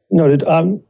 Noted.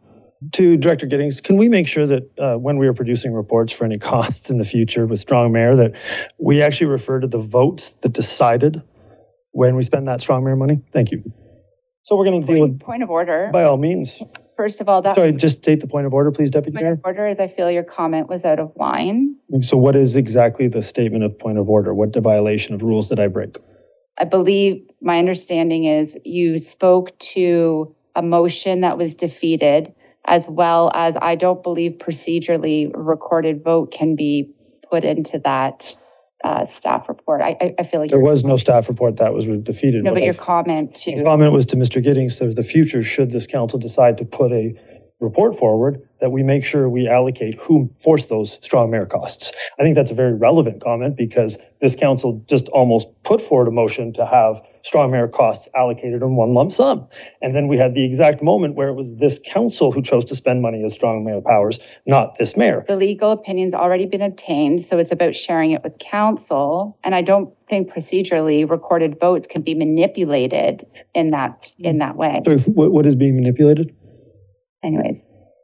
To Director Giddings, can we make sure that when we are producing reports for any costs in the future with Strong Mayor, that we actually refer to the votes that decided when we spend that Strong Mayor money? Thank you. So we're going to deal with... Point of order. By all means. First of all, that... Sorry, just state the point of order, please, Deputy Mayor. Point of order is I feel your comment was out of line. So what is exactly the statement of point of order? What the violation of rules did I break? I believe my understanding is you spoke to a motion that was defeated, as well as I don't believe procedurally a recorded vote can be put into that staff report. I feel like there was no staff report that was defeated. No, but your comment too. The comment was to Mr. Giddings, so the future, should this council decide to put a report forward, that we make sure we allocate who forced those Strong Mayor costs. I think that's a very relevant comment because this council just almost put forward a motion to have Strong Mayor costs allocated in one lump sum. And then we had the exact moment where it was this council who chose to spend money as Strong Mayor powers, not this mayor. The legal opinion's already been obtained, so it's about sharing it with council. And I don't think procedurally recorded votes can be manipulated in that way. So what is being manipulated? Anyways.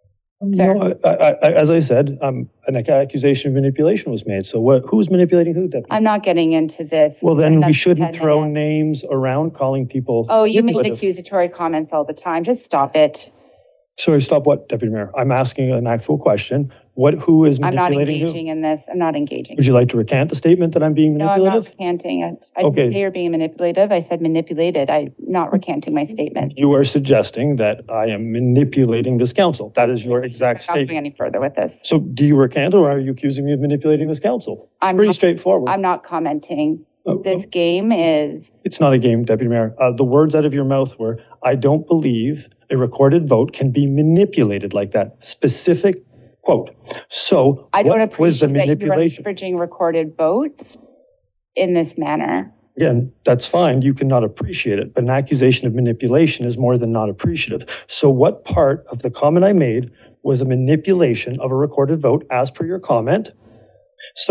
No, as I said, an accusation of manipulation was made. So who's manipulating who, Deputy? I'm not getting into this. Well, then we shouldn't throw names around calling people. Oh, you make accusatory comments all the time. Just stop it. Sorry, stop what, Deputy Mayor? I'm asking an actual question. Who is manipulating I'm not engaging in this. I'm not engaging. Would you like to recant the statement that I'm being manipulative? No, I'm not recanting it. I didn't say you're being manipulative. I said manipulated. I'm not recanting my statement. You are suggesting that I am manipulating this council. That is your exact statement. I'm not going any further with this. So do you recant, or are you accusing me of manipulating this council? Pretty straightforward. I'm not commenting. This game is... It's not a game, Deputy Mayor. The words out of your mouth were, I don't believe a recorded vote can be manipulated like that. Specific quote. So I don't what was the manipulation? That you're leveraging recorded votes in this manner. Again, that's fine. You cannot appreciate it. But an accusation of manipulation is more than not appreciative. So what part of the comment I made was a manipulation of a recorded vote as per your comment? So,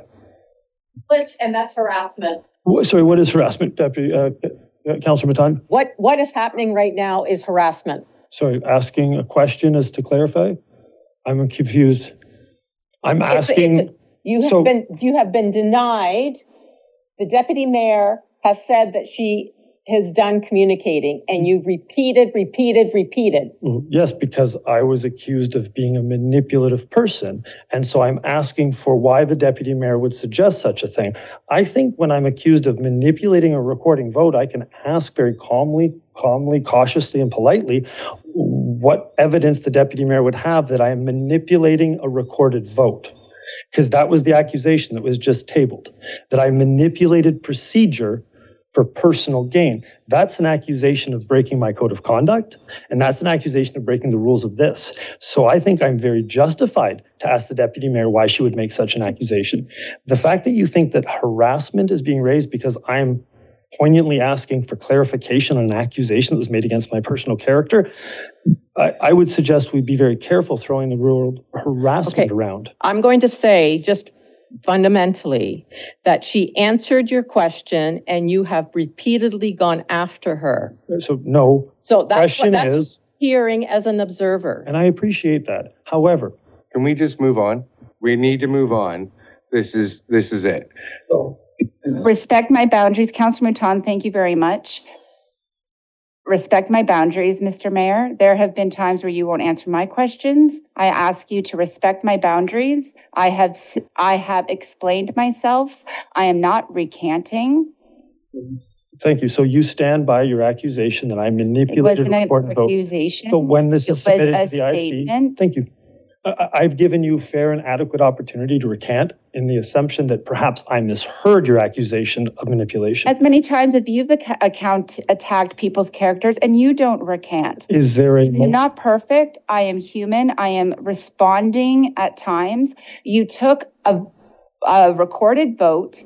and that's harassment. Sorry, what is harassment, Deputy Councillor Matan? What is happening right now is harassment. Sorry, asking a question as to clarify? I'm confused. I'm asking... You have been denied. The deputy mayor has said that she has done communicating, and you've repeated. Yes, because I was accused of being a manipulative person. And so I'm asking for why the deputy mayor would suggest such a thing. I think when I'm accused of manipulating a recording vote, I can ask very calmly, cautiously, and politely what evidence the deputy mayor would have that I am manipulating a recorded vote. Because that was the accusation that was just tabled, that I manipulated procedure for personal gain. That's an accusation of breaking my code of conduct, and that's an accusation of breaking the rules of this. So I think I'm very justified to ask the deputy mayor why she would make such an accusation. The fact that you think that harassment is being raised because I'm poignantly asking for clarification on an accusation that was made against my personal character, I would suggest we be very careful throwing the word harassment around. I'm going to say just fundamentally that she answered your question and you have repeatedly gone after her. So no. So that's what that's hearing as an observer. And I appreciate that. However, can we just move on? We need to move on. This is it. Respect my boundaries. Councillor Mouton, thank you very much. Respect my boundaries, Mr. Mayor. There have been times where you won't answer my questions. I ask you to respect my boundaries. I have explained myself. I am not recanting. Thank you. So you stand by your accusation that I manipulated a recorded vote. Accusation. So when this is submitted to the IFB, thank you. I've given you fair and adequate opportunity to recant in the assumption that perhaps I misheard your accusation of manipulation. As many times as you've attacked people's characters and you don't recant. Is there a... I'm not perfect. I am human. I am responding at times. You took a recorded vote,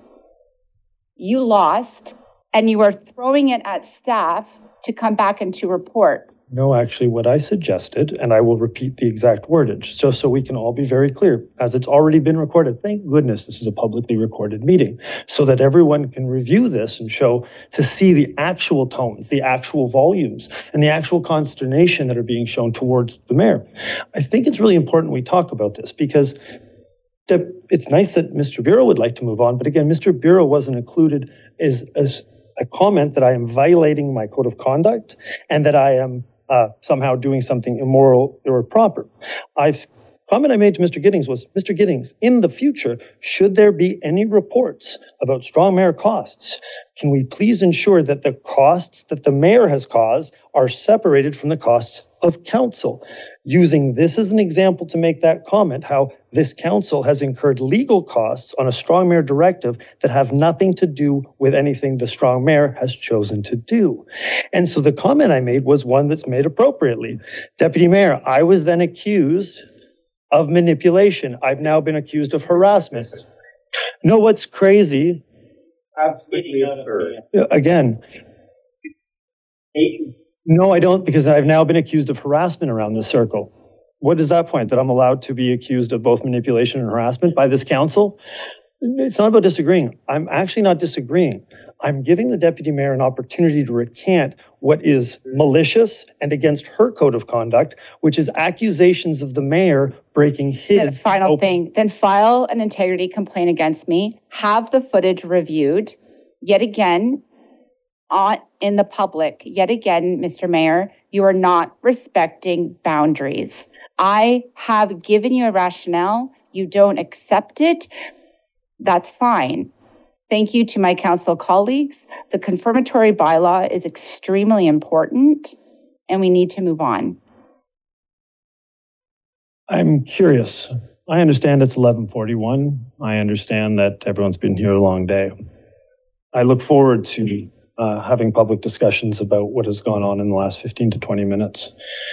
you lost, and you are throwing it at staff to come back and to report. No, actually, what I suggested, and I will repeat the exact wordage, so we can all be very clear, as it's already been recorded. Thank goodness this is a publicly recorded meeting, so that everyone can review this and to see the actual tones, the actual volumes, and the actual consternation that are being shown towards the mayor. I think it's really important we talk about this, because it's nice that Mr. Bureau would like to move on, but again, Mr. Bureau wasn't included as a comment that I am violating my code of conduct and that I am somehow doing something immoral or improper. Comment I made to Mr. Giddings was, Mr. Giddings, in the future, should there be any reports about strong mayor costs, can we please ensure that the costs that the mayor has caused are separated from the costs of council? Using this as an example to make that comment, how this council has incurred legal costs on a strong mayor directive that have nothing to do with anything the strong mayor has chosen to do. And so the comment I made was one that's made appropriately. Deputy Mayor, I was then accused of manipulation. I've now been accused of harassment. No, what's crazy? Absolutely absurd. Again, no, I don't, because I've now been accused of harassment around this circle. What is that point? That I'm allowed to be accused of both manipulation and harassment by this council? It's not about disagreeing. I'm actually not disagreeing. I'm giving the deputy mayor an opportunity to recant what is malicious and against her code of conduct, which is accusations of the mayor breaking his... Final thing, then file an integrity complaint against me, have the footage reviewed, yet again, in the public. Yet again, Mr. Mayor, you are not respecting boundaries. I have given you a rationale. You don't accept it. That's fine. Thank you to my council colleagues. The confirmatory bylaw is extremely important, and we need to move on. I'm curious. I understand it's 11:41. I understand that everyone's been here a long day. I look forward to having public discussions about what has gone on in the last 15 to 20 minutes.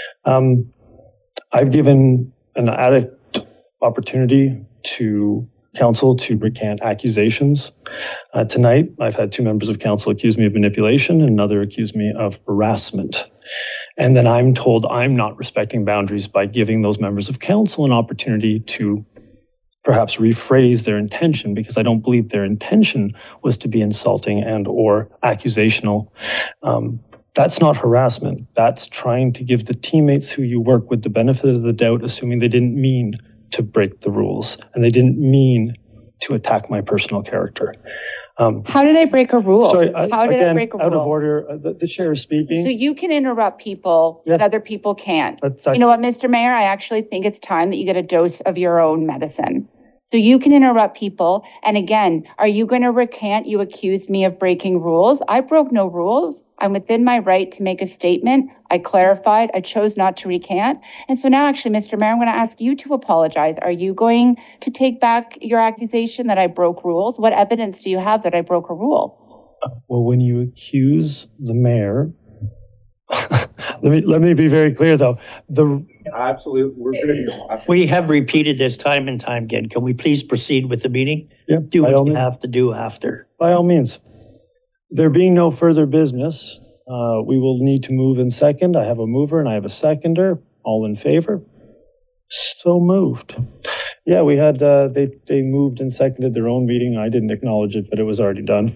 I've given an adequate opportunity to council to recant accusations. Tonight, I've had 2 members of council accuse me of manipulation and another accuse me of harassment. And then I'm told I'm not respecting boundaries by giving those members of council an opportunity to perhaps rephrase their intention, because I don't believe their intention was to be insulting and or accusational. That's not harassment. That's trying to give the teammates who you work with the benefit of the doubt, assuming they didn't mean to break the rules and they didn't mean to attack my personal character. How did I break a rule? Sorry, How did I break a rule? Out of order. The chair is speaking. So you can interrupt people, Yes. but other people can't. That's You know what, Mr. Mayor? I actually think it's time that you get a dose of your own medicine. So you can interrupt people. And again, are you going to recant? You accused me of breaking rules. I broke no rules. I'm within my right to make a statement. I clarified. I chose not to recant. And so now, actually, Mr. Mayor, I'm going to ask you to apologize. Are you going to take back your accusation that I broke rules? What evidence do you have that I broke a rule? Well, when you accuse the mayor, let me be very clear, though. Absolutely. We're good. We have repeated this time and time again. Can we please proceed with the meeting? Yeah, Do by what all you means. have to do after. By all means. There being no further business, we will need to move in second. I have a mover and I have a seconder. All in favor? So moved. Yeah, we had, they moved and seconded their own meeting. I didn't acknowledge it, but it was already done.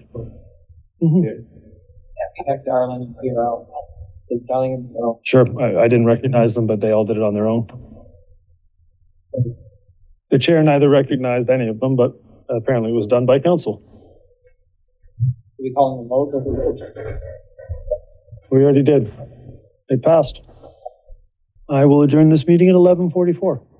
Darling, Sure, I didn't recognize them, but they all did it on their own. The chair neither recognized any of them, but apparently it was done by council. we calling a vote? We already did. It passed. I will adjourn this meeting at 11:44.